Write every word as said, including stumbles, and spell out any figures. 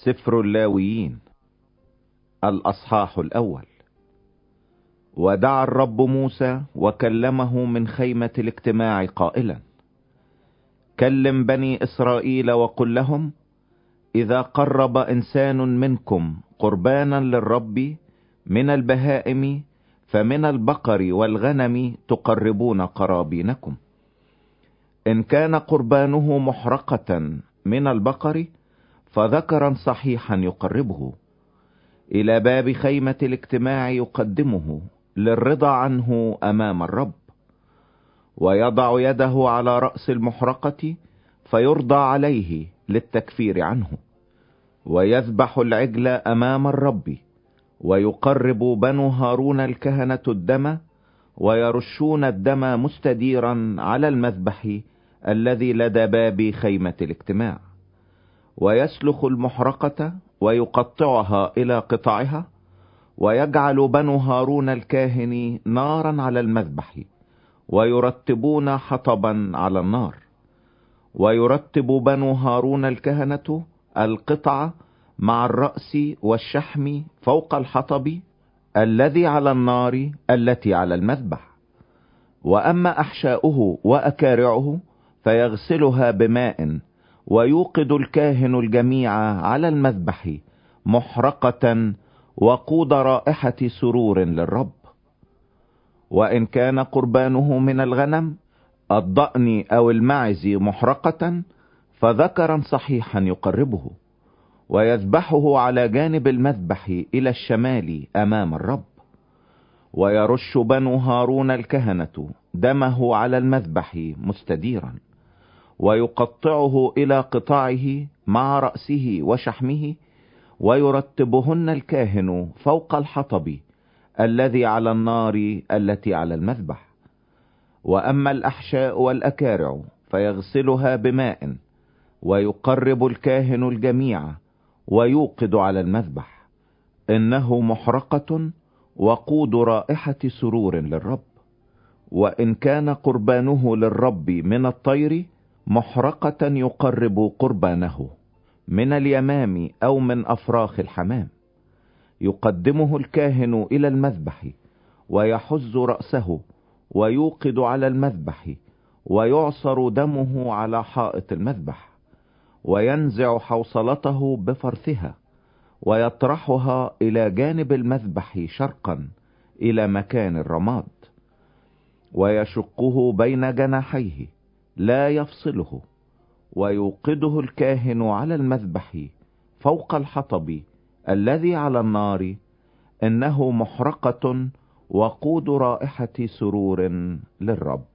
سفر اللاويين الأصحاح الأول. ودعا الرب موسى وكلمه من خيمة الاجتماع قائلا: كلم بني إسرائيل وقل لهم: إذا قرب إنسان منكم قربانا للرب من البهائم فمن البقر والغنم تقربون قرابينكم. إن كان قربانه محرقة من البقر فذكرا صحيحا يقربه إلى باب خيمة الاجتماع يقدمه للرضا عنه أمام الرب، ويضع يده على رأس المحرقة فيرضى عليه للتكفير عنه، ويذبح العجل أمام الرب، ويقرب بنو هارون الكهنة الدم، ويرشون الدم مستديرا على المذبح الذي لدى باب خيمة الاجتماع، ويسلخ المحرقة ويقطعها إلى قطعها، ويجعل بنو هارون الكاهن نارا على المذبح، ويرتبون حطبا على النار. ويرتب بنو هارون الكهنة القطع مع الرأس والشحم فوق الحطب الذي على النار التي على المذبح. وأما أحشاؤه وأكارعه فيغسلها بماء، ويوقد الكاهن الجميع على المذبح محرقة وقود رائحة سرور للرب. وإن كان قربانه من الغنم الضأن أو الماعز محرقة فذكرا صحيحا يقربه، ويذبحه على جانب المذبح إلى الشمال أمام الرب. ويرش بنو هارون الكهنة دمه على المذبح مستديرا، ويقطعه إلى قطاعه مع رأسه وشحمه، ويرتبهن الكاهن فوق الحطب الذي على النار التي على المذبح. وأما الأحشاء والأكارع فيغسلها بماء، ويقرب الكاهن الجميع ويوقد على المذبح، إنه محرقة وقود رائحة سرور للرب. وإن كان قربانه للرب من الطير محرقة يقرب قربانه من اليمام أو من أفراخ الحمام، يقدمه الكاهن إلى المذبح، ويحز رأسه ويوقد على المذبح، ويعصر دمه على حائط المذبح، وينزع حوصلته بفرثها، ويطرحها إلى جانب المذبح شرقا إلى مكان الرماد، ويشقه بين جناحيه لا يفصله، ويوقده الكاهن على المذبح فوق الحطب الذي على النار، إنه محرقة وقود رائحة سرور للرب.